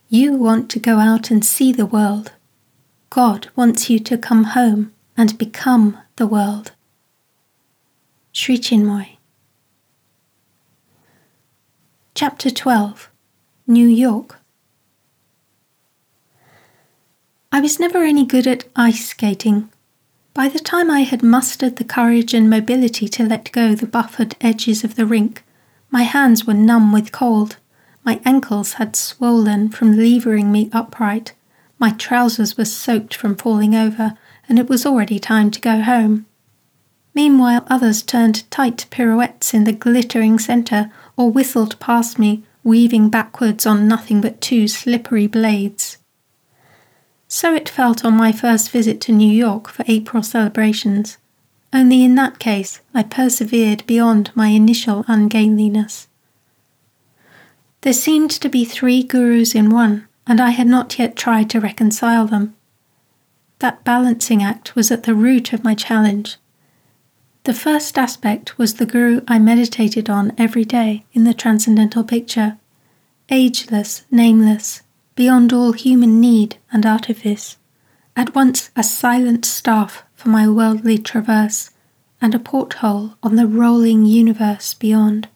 You want to go out and see the world. God wants you to come home and become the world. Sri Chinmoy. Chapter 12. New York. I was never any good at ice skating. By the time I had mustered the courage and mobility to let go the buffered edges of the rink, my hands were numb with cold. My ankles had swollen from levering me upright. My trousers were soaked from falling over, and it was already time to go home. Meanwhile, others turned tight pirouettes in the glittering centre or whistled past me, weaving backwards on nothing but two slippery blades. So it felt on my first visit to New York for April celebrations. Only in that case, I persevered beyond my initial ungainliness. There seemed to be 3 gurus in one, and I had not yet tried to reconcile them. That balancing act was at the root of my challenge. The first aspect was the guru I meditated on every day in the transcendental picture, ageless, nameless, beyond all human need and artifice, at once a silent staff for my worldly traverse and a porthole on the rolling universe beyond.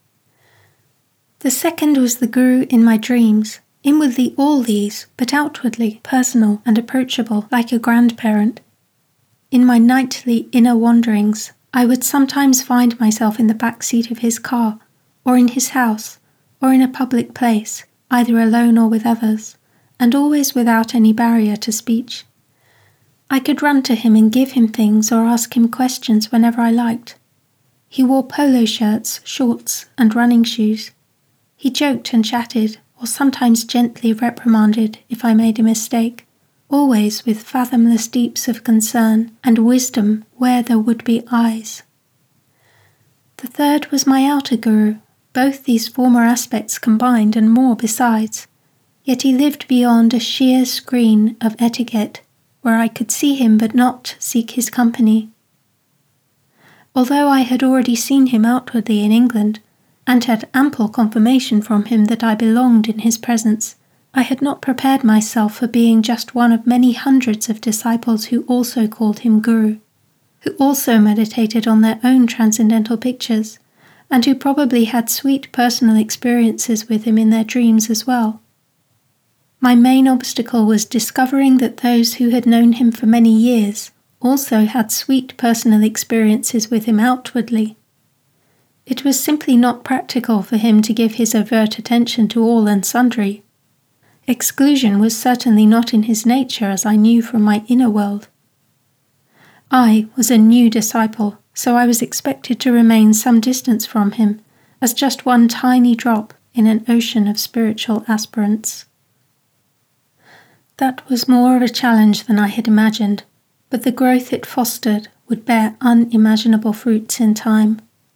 The second was the guru in my dreams, inwardly all these, but outwardly personal and approachable like a grandparent. In my nightly inner wanderings, I would sometimes find myself in the back seat of his car, or in his house, or in a public place, either alone or with others, and always without any barrier to speech. I could run to him and give him things or ask him questions whenever I liked. He wore polo shirts, shorts, and running shoes. He joked and chatted, or sometimes gently reprimanded if I made a mistake, always with fathomless deeps of concern and wisdom where there would be eyes. The third was my outer guru, both these former aspects combined and more besides, yet he lived beyond a sheer screen of etiquette, where I could see him but not seek his company. Although I had already seen him outwardly in England, and had ample confirmation from him that I belonged in his presence, I had not prepared myself for being just one of many hundreds of disciples who also called him Guru, who also meditated on their own transcendental pictures, and who probably had sweet personal experiences with him in their dreams as well. My main obstacle was discovering that those who had known him for many years also had sweet personal experiences with him outwardly. It was simply not practical for him to give his overt attention to all and sundry. Exclusion was certainly not in his nature, as I knew from my inner world. I was a new disciple, so I was expected to remain some distance from him, as just one tiny drop in an ocean of spiritual aspirants. That was more of a challenge than I had imagined, but the growth it fostered would bear unimaginable fruits in time.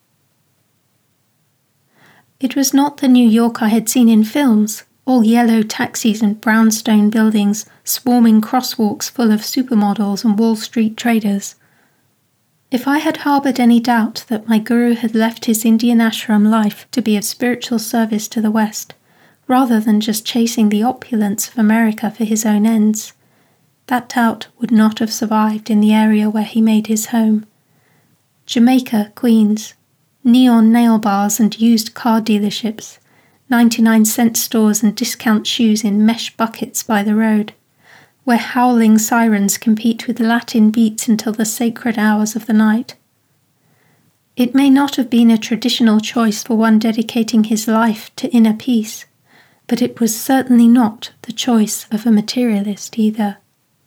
It was not the New York I had seen in films, all yellow taxis and brownstone buildings, swarming crosswalks full of supermodels and Wall Street traders. If I had harboured any doubt that my guru had left his Indian ashram life to be of spiritual service to the West, rather than just chasing the opulence of America for his own ends, that doubt would not have survived in the area where he made his home. Jamaica, Queens. Neon nail bars and used car dealerships, 99-cent stores and discount shoes in mesh buckets by the road, where howling sirens compete with Latin beats until the sacred hours of the night. It may not have been a traditional choice for one dedicating his life to inner peace, but it was certainly not the choice of a materialist either.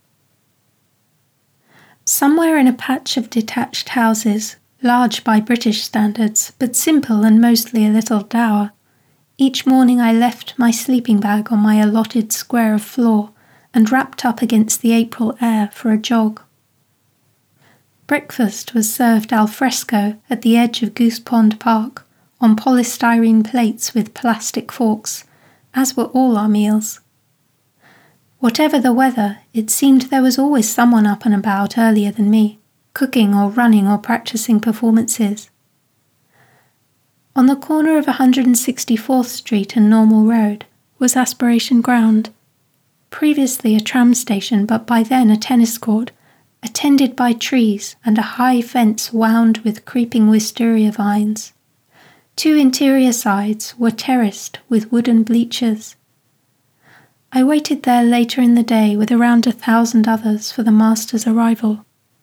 Somewhere in a patch of detached houses, large by British standards, but simple and mostly a little dour, each morning I left my sleeping bag on my allotted square of floor and wrapped up against the April air for a jog. Breakfast was served al fresco at the edge of Goose Pond Park, on polystyrene plates with plastic forks, as were all our meals. Whatever the weather, it seemed there was always someone up and about earlier than me, cooking or running or practicing performances. On the corner of 164th Street and Normal Road, was Aspiration Ground, previously a tram station but by then a tennis court, attended by trees and a high fence wound with creeping wisteria vines. 2 interior sides were terraced with wooden bleachers. I waited there later in the day with around 1,000 others for the master's arrival.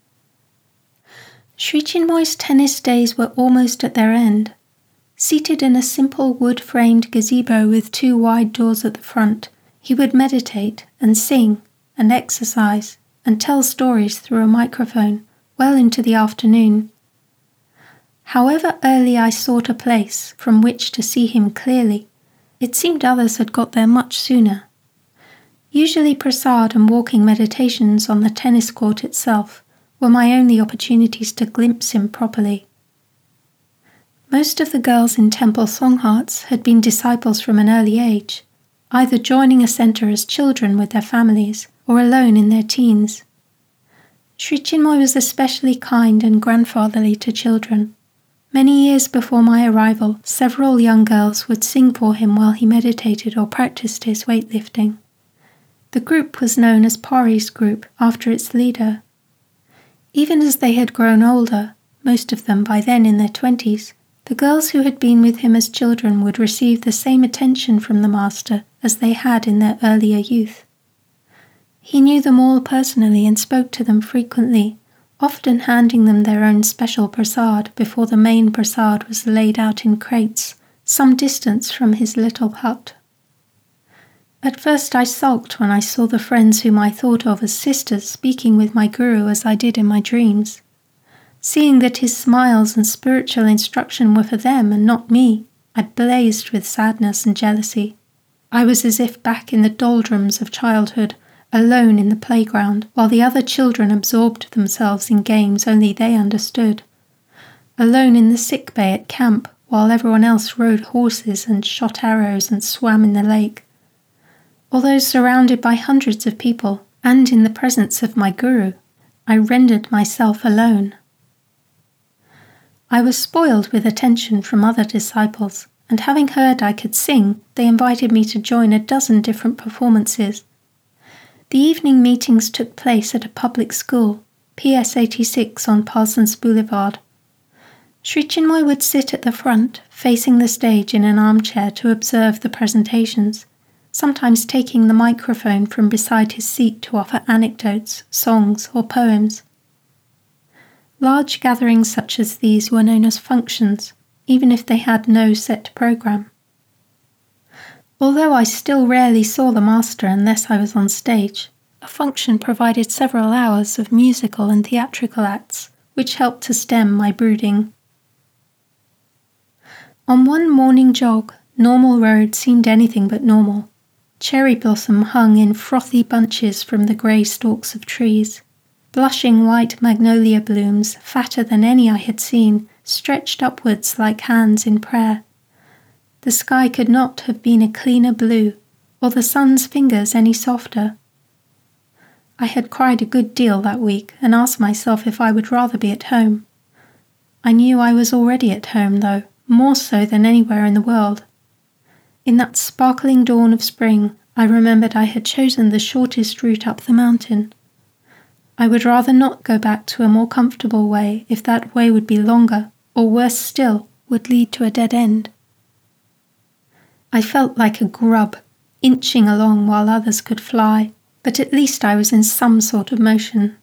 Sri Chinmoy's tennis days were almost at their end. Seated in a simple wood-framed gazebo with 2 wide doors at the front, he would meditate and sing and exercise and tell stories through a microphone well into the afternoon. However early I sought a place from which to see him clearly, it seemed others had got there much sooner. Usually prasad and walking meditations on the tennis court itself were my only opportunities to glimpse him properly. Most of the girls in Temple Songhearts had been disciples from an early age, either joining a centre as children with their families or alone in their teens. Sri Chinmoy was especially kind and grandfatherly to children. Many years before my arrival, several young girls would sing for him while he meditated or practiced his weightlifting. The group was known as Pori's group after its leader. Even as they had grown older, most of them by then in their 20s, the girls who had been with him as children would receive the same attention from the master as they had in their earlier youth. He knew them all personally and spoke to them frequently, often handing them their own special prasad before the main prasad was laid out in crates, some distance from his little hut. At first I sulked when I saw the friends whom I thought of as sisters speaking with my guru as I did in my dreams. Seeing that his smiles and spiritual instruction were for them and not me, I blazed with sadness and jealousy. I was as if back in the doldrums of childhood, alone in the playground, while the other children absorbed themselves in games only they understood. Alone in the sick bay at camp, while everyone else rode horses and shot arrows and swam in the lake. Although surrounded by hundreds of people, and in the presence of my guru, I rendered myself alone. I was spoiled with attention from other disciples, and having heard I could sing, they invited me to join a dozen different performances. The evening meetings took place at a public school, PS 86 on Parsons Boulevard. Sri Chinmoy would sit at the front, facing the stage in an armchair to observe the presentations, sometimes taking the microphone from beside his seat to offer anecdotes, songs, or poems. Large gatherings such as these were known as functions, even if they had no set program. Although I still rarely saw the master unless I was on stage, a function provided several hours of musical and theatrical acts, which helped to stem my brooding. On one morning jog, Normal Road seemed anything but normal. Cherry blossom hung in frothy bunches from the grey stalks of trees. Blushing white magnolia blooms, fatter than any I had seen, stretched upwards like hands in prayer. The sky could not have been a cleaner blue, or the sun's fingers any softer. I had cried a good deal that week and asked myself if I would rather be at home. I knew I was already at home, though, more so than anywhere in the world. In that sparkling dawn of spring, I remembered I had chosen the shortest route up the mountain. I would rather not go back to a more comfortable way if that way would be longer, or worse still, would lead to a dead end. I felt like a grub, inching along while others could fly, but at least I was in some sort of motion.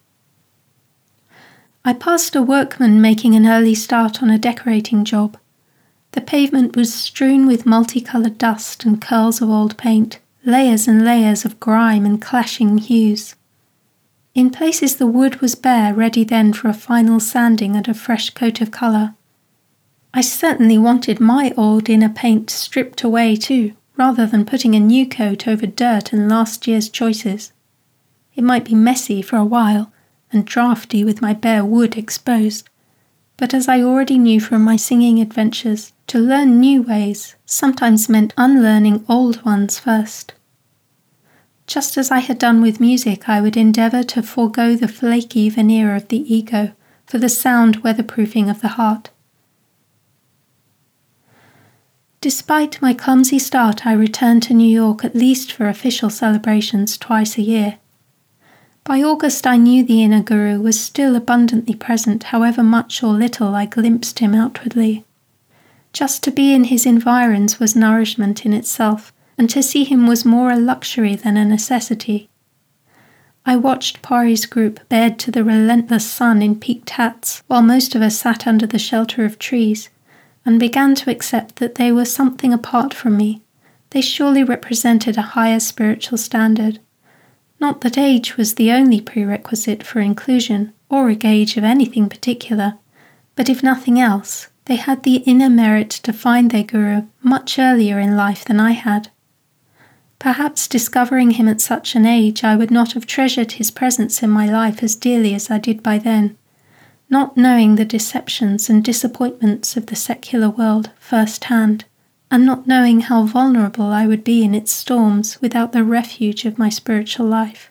I passed a workman making an early start on a decorating job. The pavement was strewn with multicoloured dust and curls of old paint, layers and layers of grime and clashing hues. In places the wood was bare, ready then for a final sanding and a fresh coat of colour. I certainly wanted my old inner paint stripped away too, rather than putting a new coat over dirt and last year's choices. It might be messy for a while, and draughty with my bare wood exposed, but as I already knew from my singing adventures, to learn new ways sometimes meant unlearning old ones first. Just as I had done with music, I would endeavour to forego the flaky veneer of the ego for the sound weatherproofing of the heart. Despite my clumsy start, I returned to New York at least for official celebrations twice a year. By August I knew the inner guru was still abundantly present, however much or little I glimpsed him outwardly. Just to be in his environs was nourishment in itself, and to see him was more a luxury than a necessity. I watched Pari's group bared to the relentless sun in peaked hats, while most of us sat under the shelter of trees, and began to accept that they were something apart from me. They surely represented a higher spiritual standard. Not that age was the only prerequisite for inclusion, or a gauge of anything particular, but if nothing else, they had the inner merit to find their guru much earlier in life than I had. Perhaps discovering him at such an age, I would not have treasured his presence in my life as dearly as I did by then, not knowing the deceptions and disappointments of the secular world firsthand, and not knowing how vulnerable I would be in its storms without the refuge of my spiritual life.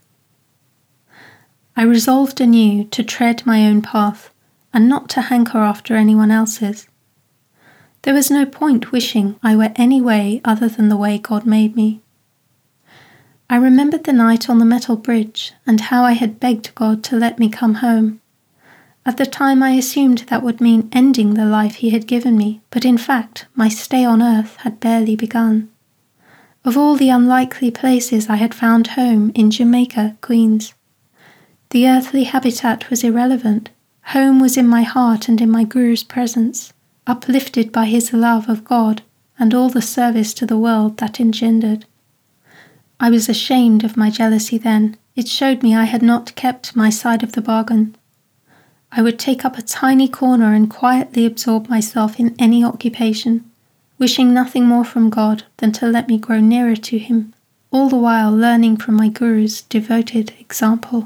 I resolved anew to tread my own path, and not to hanker after anyone else's. There was no point wishing I were any way other than the way God made me. I remembered the night on the metal bridge, and how I had begged God to let me come home. At the time I assumed that would mean ending the life he had given me, but in fact my stay on earth had barely begun. Of all the unlikely places I had found home in Jamaica, Queens. The earthly habitat was irrelevant. Home was in my heart and in my guru's presence, uplifted by his love of God and all the service to the world that engendered. I was ashamed of my jealousy then. It showed me I had not kept my side of the bargain. I would take up a tiny corner and quietly absorb myself in any occupation, wishing nothing more from God than to let me grow nearer to him, all the while learning from my guru's devoted example.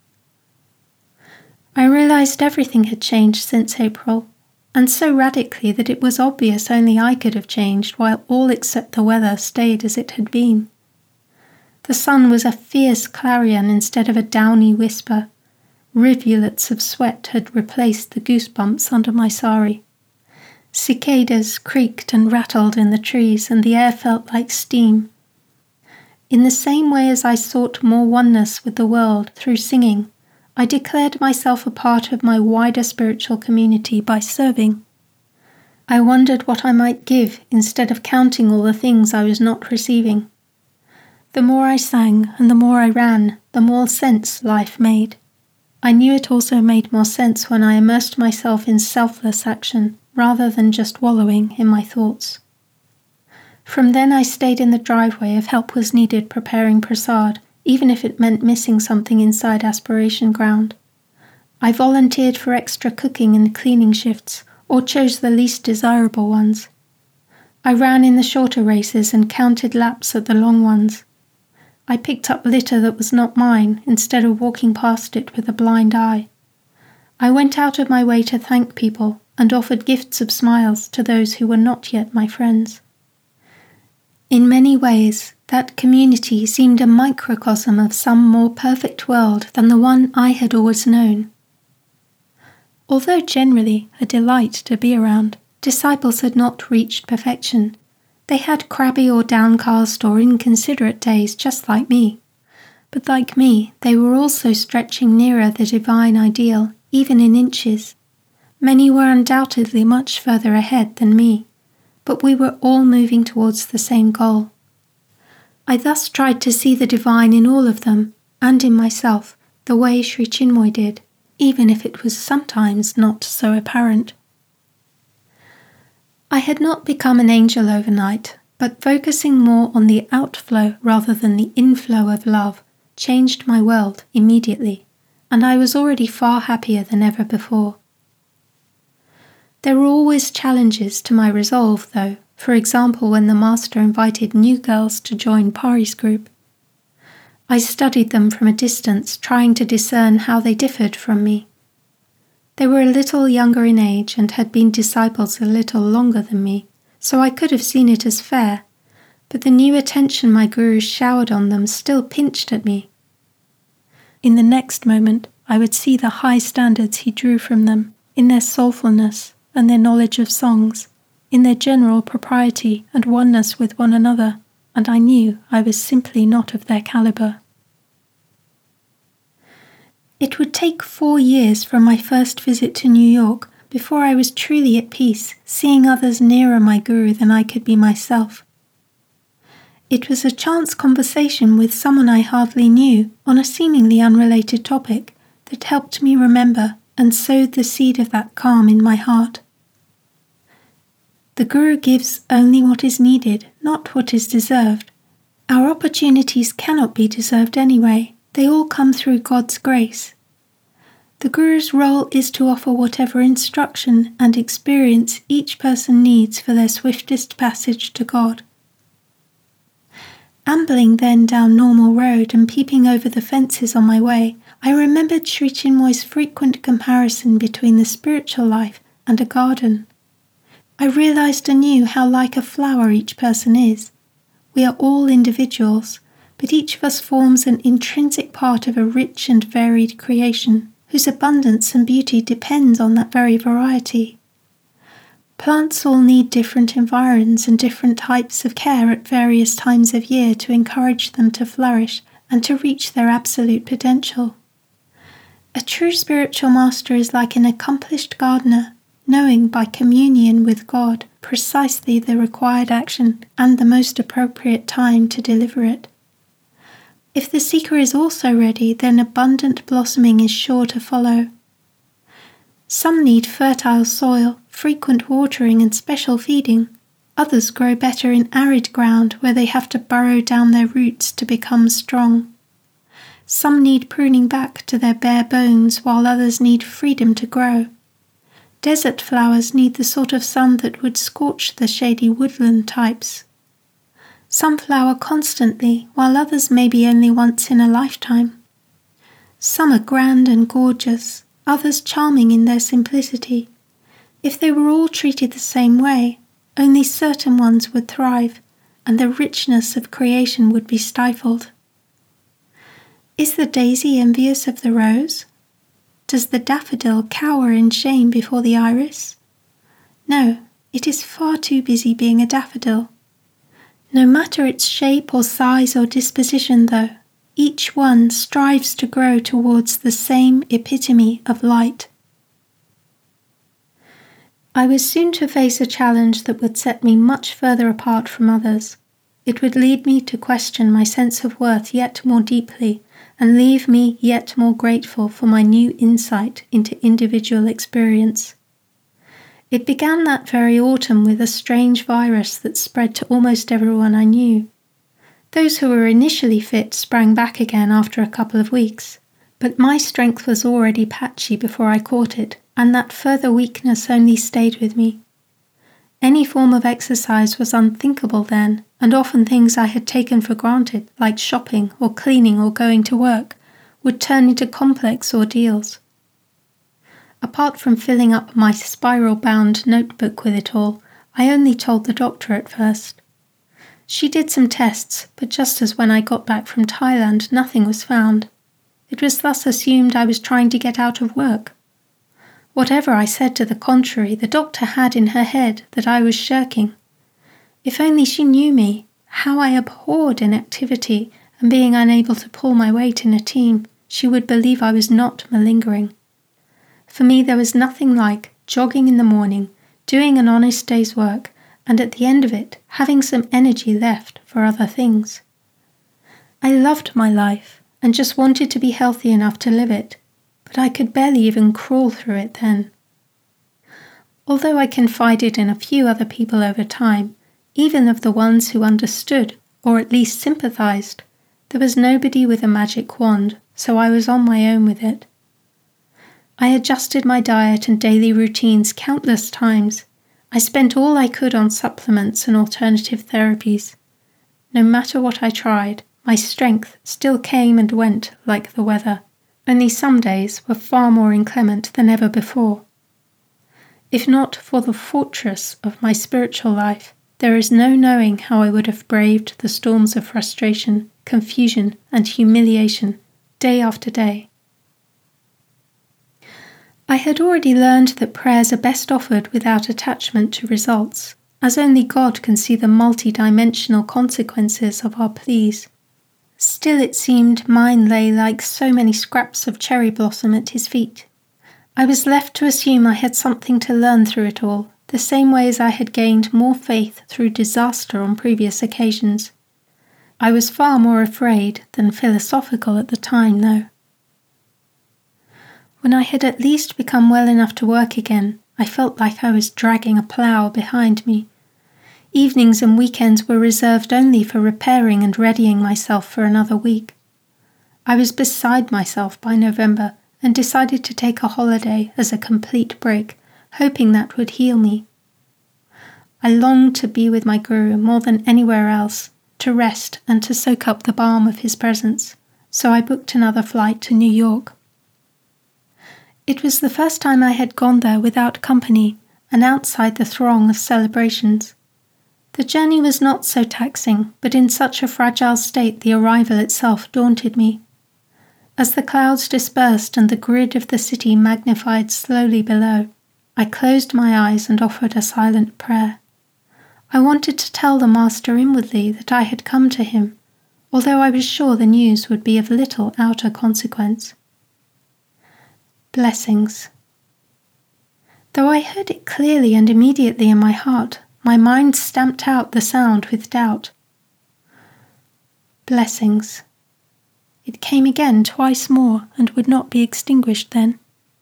I realized everything had changed since April, and so radically that it was obvious only I could have changed while all except the weather stayed as it had been. The sun was a fierce clarion instead of a downy whisper. Rivulets of sweat had replaced the goosebumps under my sari. Cicadas creaked and rattled in the trees, and the air felt like steam. In the same way as I sought more oneness with the world through singing, I declared myself a part of my wider spiritual community by serving. I wondered what I might give instead of counting all the things I was not receiving. The more I sang and the more I ran, the more sense life made. I knew it also made more sense when I immersed myself in selfless action rather than just wallowing in my thoughts. From then I stayed in the driveway if help was needed preparing prasad, even if it meant missing something inside Aspiration Ground. I volunteered for extra cooking and cleaning shifts, or chose the least desirable ones. I ran in the shorter races and counted laps at the long ones. I picked up litter that was not mine instead of walking past it with a blind eye. I went out of my way to thank people and offered gifts of smiles to those who were not yet my friends. In many ways, that community seemed a microcosm of some more perfect world than the one I had always known. Although generally a delight to be around, disciples had not reached perfection. They had crabby or downcast or inconsiderate days just like me. But like me, they were also stretching nearer the divine ideal, even in inches. Many were undoubtedly much further ahead than me, but we were all moving towards the same goal. I thus tried to see the divine in all of them, and in myself, the way Sri Chinmoy did, even if it was sometimes not so apparent. I had not become an angel overnight, but focusing more on the outflow rather than the inflow of love changed my world immediately, and I was already far happier than ever before. There were always challenges to my resolve, though, for example when the master invited new girls to join Pari's group. I studied them from a distance, trying to discern how they differed from me. They were a little younger in age and had been disciples a little longer than me, so I could have seen it as fair, but the new attention my guru showered on them still pinched at me. In the next moment, I would see the high standards he drew from them, in their soulfulness and their knowledge of songs, in their general propriety and oneness with one another, and I knew I was simply not of their calibre. It would take 4 years from my first visit to New York before I was truly at peace, seeing others nearer my guru than I could be myself. It was a chance conversation with someone I hardly knew on a seemingly unrelated topic that helped me remember and sowed the seed of that calm in my heart. The Guru gives only what is needed, not what is deserved. Our opportunities cannot be deserved anyway. They all come through God's grace. The Guru's role is to offer whatever instruction and experience each person needs for their swiftest passage to God. Ambling then down Normal Road and peeping over the fences on my way, I remembered Sri Chinmoy's frequent comparison between the spiritual life and a garden. I realized anew how like a flower each person is. We are all individuals, but each of us forms an intrinsic part of a rich and varied creation, whose abundance and beauty depends on that very variety. Plants all need different environs and different types of care at various times of year to encourage them to flourish and to reach their absolute potential. A true spiritual master is like an accomplished gardener, knowing by communion with God precisely the required action and the most appropriate time to deliver it. If the seeker is also ready, then abundant blossoming is sure to follow. Some need fertile soil, frequent watering and special feeding. Others grow better in arid ground where they have to burrow down their roots to become strong. Some need pruning back to their bare bones, while others need freedom to grow. Desert flowers need the sort of sun that would scorch the shady woodland types. Some flower constantly, while others maybe only once in a lifetime. Some are grand and gorgeous, others charming in their simplicity. If they were all treated the same way, only certain ones would thrive, and the richness of creation would be stifled. Is the daisy envious of the rose? Does the daffodil cower in shame before the iris? No, it is far too busy being a daffodil. No matter its shape or size or disposition, though, each one strives to grow towards the same epitome of light. I was soon to face a challenge that would set me much further apart from others. It would lead me to question my sense of worth yet more deeply and leave me yet more grateful for my new insight into individual experience. It began that very autumn with a strange virus that spread to almost everyone I knew. Those who were initially fit sprang back again after a couple of weeks, but my strength was already patchy before I caught it, and that further weakness only stayed with me. Any form of exercise was unthinkable then, and often things I had taken for granted, like shopping or cleaning or going to work, would turn into complex ordeals. Apart from filling up my spiral-bound notebook with it all, I only told the doctor at first. She did some tests, but just as when I got back from Thailand, nothing was found. It was thus assumed I was trying to get out of work. Whatever I said to the contrary, the doctor had in her head that I was shirking. If only she knew me, how I abhorred inactivity and being unable to pull my weight in a team, she would believe I was not malingering. For me, there was nothing like jogging in the morning, doing an honest day's work, and at the end of it, having some energy left for other things. I loved my life and just wanted to be healthy enough to live it, but I could barely even crawl through it then. Although I confided in a few other people over time, even of the ones who understood, or at least sympathized, there was nobody with a magic wand, so I was on my own with it. I adjusted my diet and daily routines countless times. I spent all I could on supplements and alternative therapies. No matter what I tried, my strength still came and went like the weather. Only some days were far more inclement than ever before. If not for the fortress of my spiritual life, there is no knowing how I would have braved the storms of frustration, confusion, and humiliation day after day. I had already learned that prayers are best offered without attachment to results, as only God can see the multi-dimensional consequences of our pleas. Still it seemed mine lay like so many scraps of cherry blossom at his feet. I was left to assume I had something to learn through it all, the same way as I had gained more faith through disaster on previous occasions. I was far more afraid than philosophical at the time, though. When I had at least become well enough to work again, I felt like I was dragging a plough behind me. Evenings and weekends were reserved only for repairing and readying myself for another week. I was beside myself by November and decided to take a holiday as a complete break, hoping that would heal me. I longed to be with my Guru more than anywhere else, to rest and to soak up the balm of his presence, so I booked another flight to New York. It was the first time I had gone there without company and outside the throng of celebrations. The journey was not so taxing, but in such a fragile state the arrival itself daunted me. As the clouds dispersed and the grid of the city magnified slowly below, I closed my eyes and offered a silent prayer. I wanted to tell the Master inwardly that I had come to him, although I was sure the news would be of little outer consequence. Blessings. Though I heard it clearly and immediately in my heart, my mind stamped out the sound with doubt. Blessings. It came again twice more and would not be extinguished then.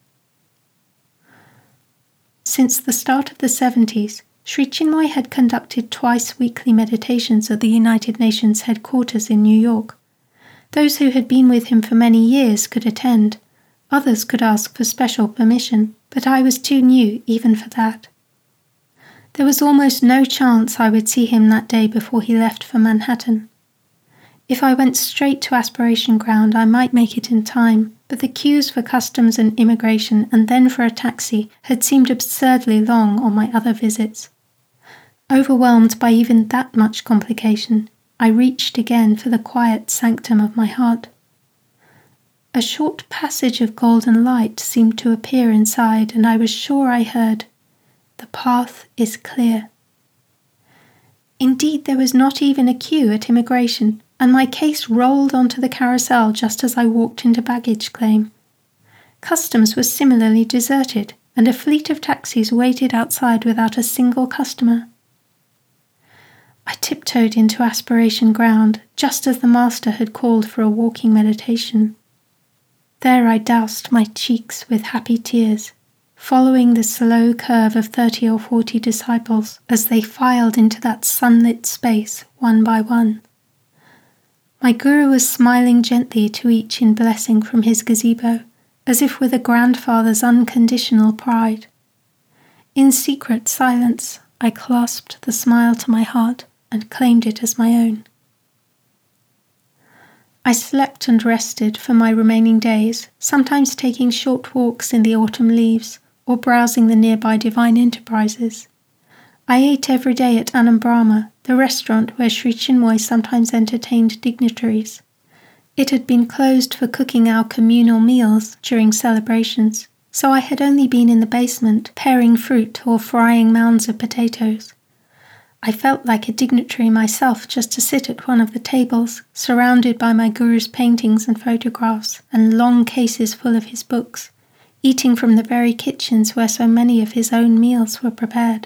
Since the start of the 70s, Sri Chinmoy had conducted twice weekly meditations at the United Nations headquarters in New York. Those who had been with him for many years could attend. Others could ask for special permission, but I was too new even for that. There was almost no chance I would see him that day before he left for Manhattan. If I went straight to Aspiration Ground, I might make it in time, but the queues for customs and immigration and then for a taxi had seemed absurdly long on my other visits. Overwhelmed by even that much complication, I reached again for the quiet sanctum of my heart. A short passage of golden light seemed to appear inside, and I was sure I heard, "The path is clear." Indeed, there was not even a queue at immigration, and my case rolled onto the carousel just as I walked into baggage claim. Customs was similarly deserted, and a fleet of taxis waited outside without a single customer. I tiptoed into Aspiration Ground just as the Master had called for a walking meditation. There I doused my cheeks with happy tears, following the slow curve of 30 or 40 disciples as they filed into that sunlit space one by one. My Guru was smiling gently to each in blessing from his gazebo, as if with a grandfather's unconditional pride. In secret silence, I clasped the smile to my heart and claimed it as my own. I slept and rested for my remaining days, sometimes taking short walks in the autumn leaves or browsing the nearby Divine Enterprises. I ate every day at Anand Brahma, the restaurant where Sri Chinmoy sometimes entertained dignitaries. It had been closed for cooking our communal meals during celebrations, so I had only been in the basement paring fruit or frying mounds of potatoes. I felt like a dignitary myself just to sit at one of the tables, surrounded by my Guru's paintings and photographs and long cases full of his books, eating from the very kitchens where so many of his own meals were prepared.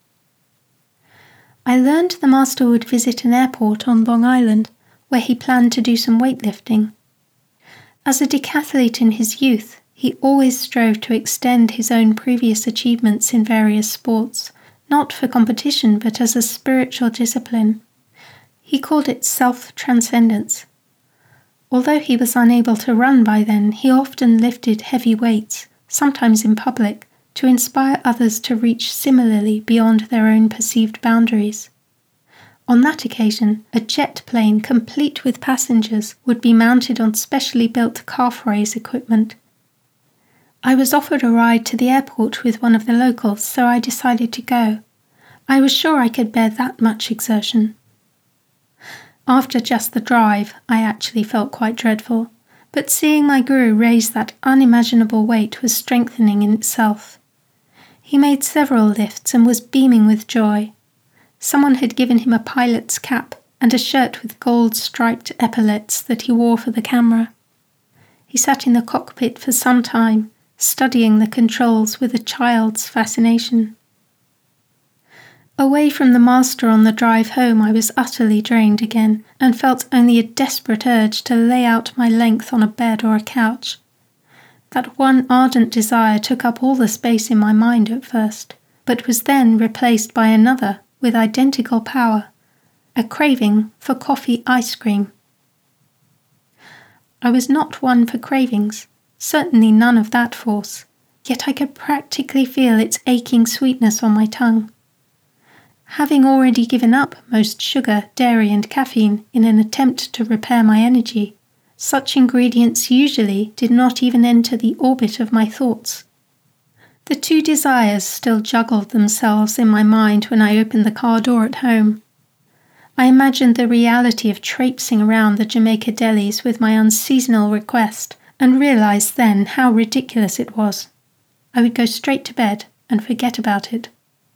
I learned the Master would visit an airport on Long Island, where he planned to do some weightlifting. As a decathlete in his youth, he always strove to extend his own previous achievements in various sports, not for competition but as a spiritual discipline. He called it self-transcendence. Although he was unable to run by then, he often lifted heavy weights, sometimes in public, to inspire others to reach similarly beyond their own perceived boundaries. On that occasion, a jet plane complete with passengers would be mounted on specially built calf raise equipment. I was offered a ride to the airport with one of the locals, so I decided to go. I was sure I could bear that much exertion. After just the drive, I actually felt quite dreadful, but seeing my Guru raise that unimaginable weight was strengthening in itself. He made several lifts and was beaming with joy. Someone had given him a pilot's cap and a shirt with gold-striped epaulets that he wore for the camera. He sat in the cockpit for some time, studying the controls with a child's fascination. Away from the master on the drive home, I was utterly drained again and felt only a desperate urge to lay out my length on a bed or a couch. That one ardent desire took up all the space in my mind at first, but was then replaced by another with identical power, a craving for coffee ice cream. I was not one for cravings, certainly none of that force, yet I could practically feel its aching sweetness on my tongue. Having already given up most sugar, dairy and caffeine in an attempt to repair my energy, such ingredients usually did not even enter the orbit of my thoughts. The two desires still juggled themselves in my mind when I opened the car door at home. I imagined the reality of traipsing around the Jamaica delis with my unseasonal request and realized then how ridiculous it was. I would go straight to bed and forget about it.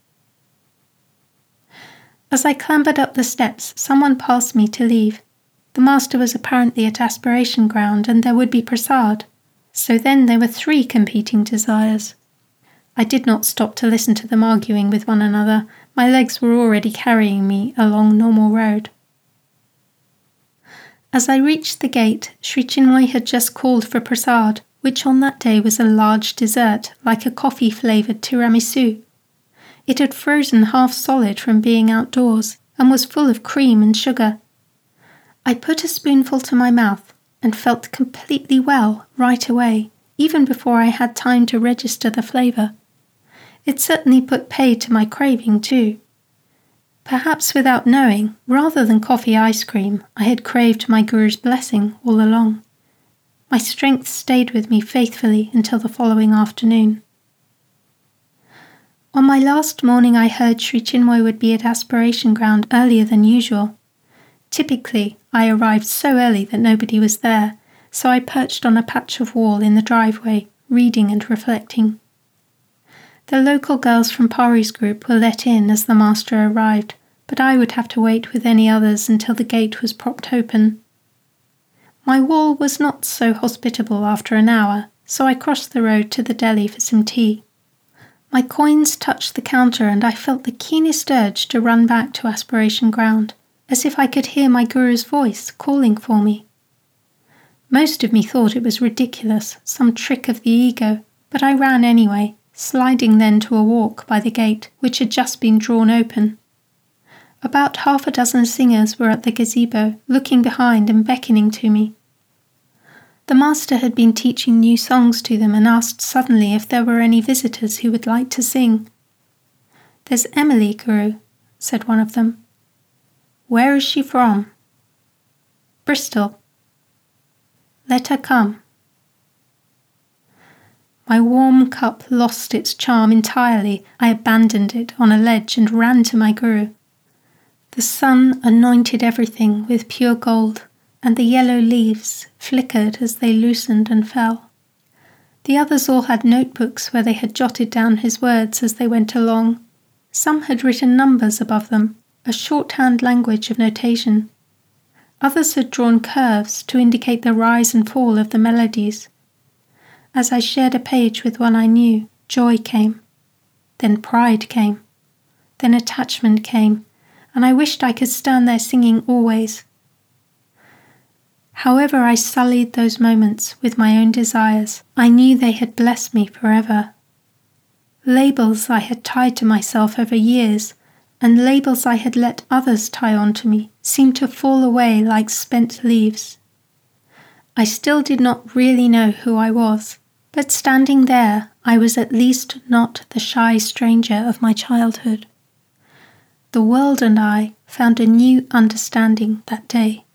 As I clambered up the steps, someone passed me to leave. The master was apparently at aspiration ground and there would be prasad. So then there were 3 competing desires. I did not stop to listen to them arguing with one another. My legs were already carrying me along Normal Road. As I reached the gate, Sri Chinmoy had just called for prasad, which on that day was a large dessert like a coffee-flavoured tiramisu. It had frozen half solid from being outdoors and was full of cream and sugar. I put a spoonful to my mouth and felt completely well right away, even before I had time to register the flavour. It certainly put paid to my craving too. Perhaps without knowing, rather than coffee ice cream, I had craved my Guru's blessing all along. My strength stayed with me faithfully until the following afternoon. On my last morning I heard Sri Chinmoy would be at aspiration ground earlier than usual. Typically, I arrived so early that nobody was there, so I perched on a patch of wall in the driveway, reading and reflecting. The local girls from Pari's group were let in as the master arrived, but I would have to wait with any others until the gate was propped open. My wall was not so hospitable after an hour, so I crossed the road to the deli for some tea. My coins touched the counter and I felt the keenest urge to run back to aspiration ground, as if I could hear my Guru's voice calling for me. Most of me thought it was ridiculous, some trick of the ego, but I ran anyway, sliding then to a walk by the gate, which had just been drawn open. About 6 singers were at the gazebo, looking behind and beckoning to me. The master had been teaching new songs to them and asked suddenly if there were any visitors who would like to sing. "There's Emily, Guru," said one of them. "Where is she from?" "Bristol." "Let her come." My warm cup lost its charm entirely. I abandoned it on a ledge and ran to my Guru. The sun anointed everything with pure gold, and the yellow leaves flickered as they loosened and fell. The others all had notebooks where they had jotted down his words as they went along. Some had written numbers above them, a shorthand language of notation. Others had drawn curves to indicate the rise and fall of the melodies. As I shared a page with one I knew, joy came. Then pride came. Then attachment came, and I wished I could stand there singing always. However I sullied those moments with my own desires, I knew they had blessed me forever. Labels I had tied to myself over years, and labels I had let others tie onto me, seemed to fall away like spent leaves. I still did not really know who I was, but standing there, I was at least not the shy stranger of my childhood. The world and I found a new understanding that day.